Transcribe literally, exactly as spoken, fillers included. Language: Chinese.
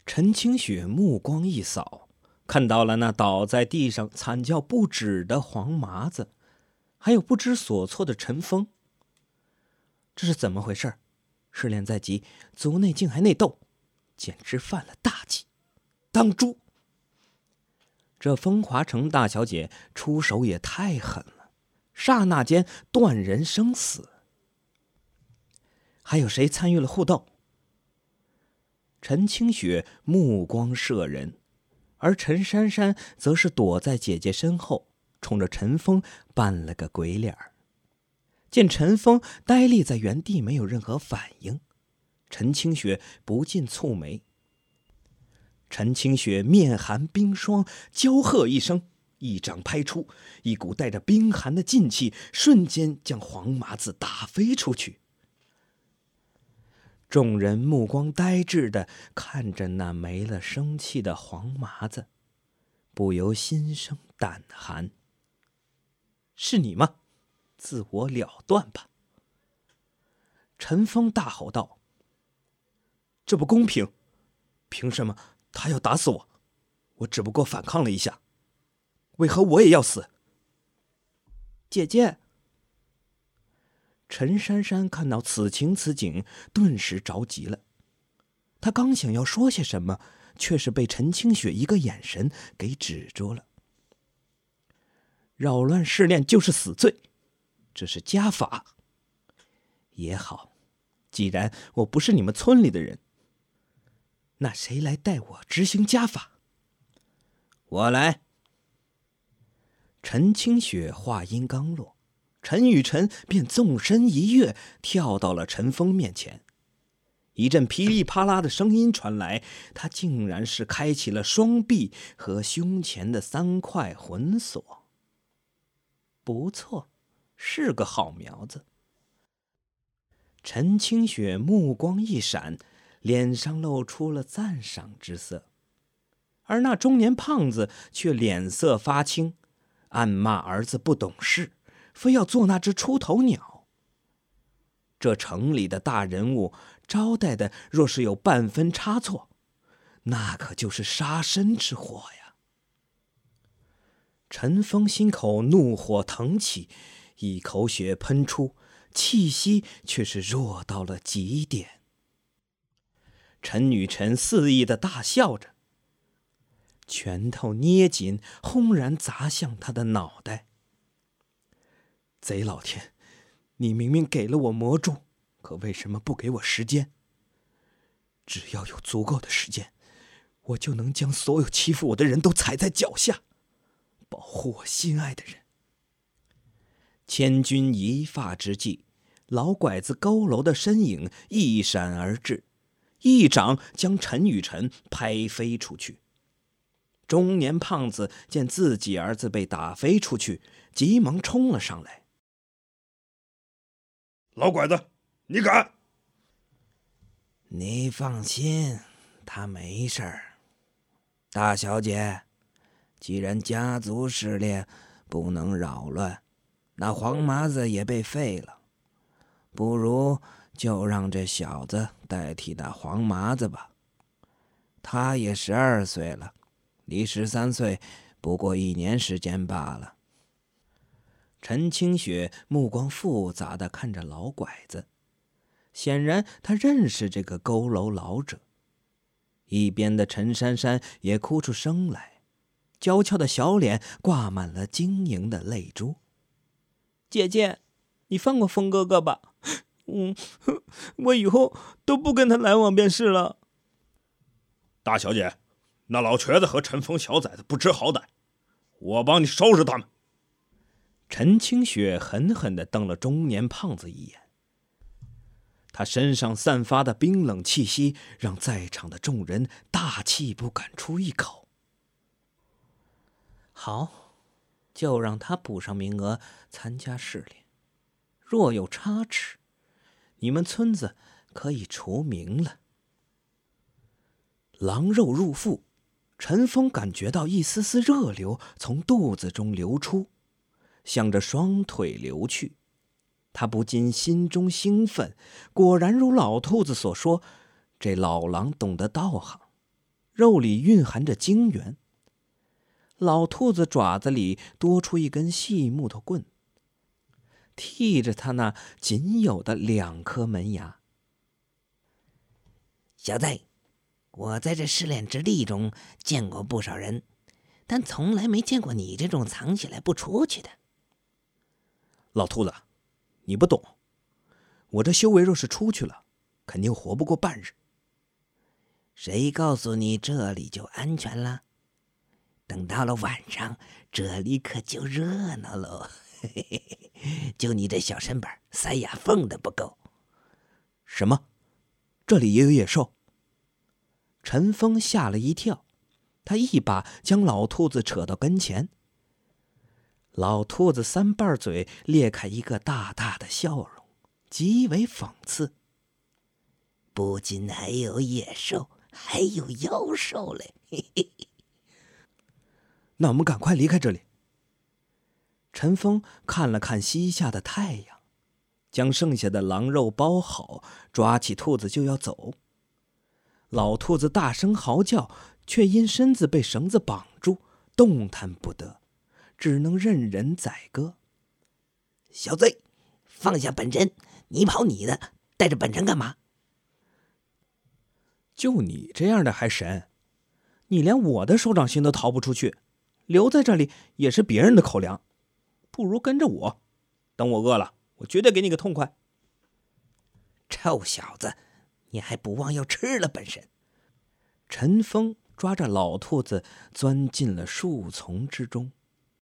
陈清雪目光一扫，看到了那倒在地上惨叫不止的黄麻子，还有不知所措的陈峰。这是怎么回事？失恋在即，族内竟还内斗，简直犯了大忌，当诛！这风华城大小姐出手也太狠了，刹那间断人生死。还有谁参与了互斗？陈清雪目光摄人，而陈珊珊则是躲在姐姐身后，冲着陈峰扮了个鬼脸儿。见陈峰呆立在原地，没有任何反应，陈清雪不禁蹙眉。陈清雪面含冰霜，娇喝一声，一掌拍出，一股带着冰寒的劲气瞬间将黄麻子打飞出去。众人目光呆滞地看着那没了生气的黄麻子，不由心生胆寒。是你吗？自我了断吧！陈峰大吼道：“这不公平！凭什么他要打死我？我只不过反抗了一下，为何我也要死？”姐姐。陈珊珊看到此情此景，顿时着急了。她刚想要说些什么，却是被陈清雪一个眼神给止住了。扰乱试炼就是死罪，这是家法。也好，既然我不是你们村里的人，那谁来代我执行家法？我来。陈清雪话音刚落，陈雨辰便纵身一跃，跳到了陈峰面前。一阵噼里啪啦的声音传来，他竟然是开启了双臂和胸前的三块魂锁。不错，是个好苗子。陈清雪目光一闪，脸上露出了赞赏之色，而那中年胖子却脸色发青，暗骂儿子不懂事，非要做那只出头鸟。这城里的大人物招待的若是有半分差错，那可就是杀身之祸呀。陈峰心口怒火腾起，一口血喷出，气息却是弱到了极点。陈雨辰肆意的大笑着，拳头捏紧，轰然砸向他的脑袋。贼老天，你明明给了我魔珠，可为什么不给我时间？只要有足够的时间，我就能将所有欺负我的人都踩在脚下，保护我心爱的人。千钧一发之际，老拐子佝偻的身影一闪而至，一掌将陈雨辰拍飞出去。中年胖子见自己儿子被打飞出去，急忙冲了上来。 老拐子，你敢？ 你放心，他没事儿。大小姐，既然家族失恋不能扰乱，那黄麻子也被废了，不如就让这小子代替那黄麻子吧。他也十二岁了，离十三岁不过一年时间罢了。 陈清雪目光复杂地看着老拐子，显然他认识这个佝偻老者。一边的陈珊珊也哭出声来，娇俏的小脸挂满了晶莹的泪珠。姐姐，你放过峰哥哥吧，嗯，我以后都不跟他来往便是了。 大小姐，那老瘸子和陈峰小崽子不知好歹，我帮你收拾他们。 陈清雪狠狠地瞪了中年胖子一眼，他身上散发的冰冷气息让在场的众人大气不敢出一口。好，就让他补上名额参加试炼，若有差池，你们村子可以除名了。狼肉入腹，陈峰感觉到一丝丝热流从肚子中流出，向着双腿流去。他不禁心中兴奋，果然如老兔子所说，这老狼懂得道行， 肉里蕴含着精元。老兔子爪子里多出一根细木头棍，剔着它那仅有的两颗门牙。 小子，我在这试炼之地中见过不少人，但从来没见过你这种藏起来不出去的。 老兔子，你不懂，我这修为若是出去了，肯定活不过半日。 谁告诉你这里就安全了？等到了晚上，这里可就热闹喽。就你这小身板，塞牙缝的不够。 什么？这里也有野兽？陈峰吓了一跳，他一把将老兔子扯到跟前。老兔子三瓣嘴裂开一个大大的笑容，极为讽刺。 不仅还有野兽，还有妖兽嘞！ 那我们赶快离开这里。陈峰看了看西下的太阳，将剩下的狼肉包好，抓起兔子就要走。老兔子大声嚎叫，却因身子被绳子绑住，动弹不得，只能任人宰割。 小子，放下本身，你跑你的，带着本神干嘛？ 就你这样的还神？你连我的手掌心都逃不出去，留在这里也是别人的口粮，不如跟着我，等我饿了，我绝对给你个痛快。 臭小子，你还不忘要吃了本神！ 陈峰抓着老兔子钻进了树丛之中。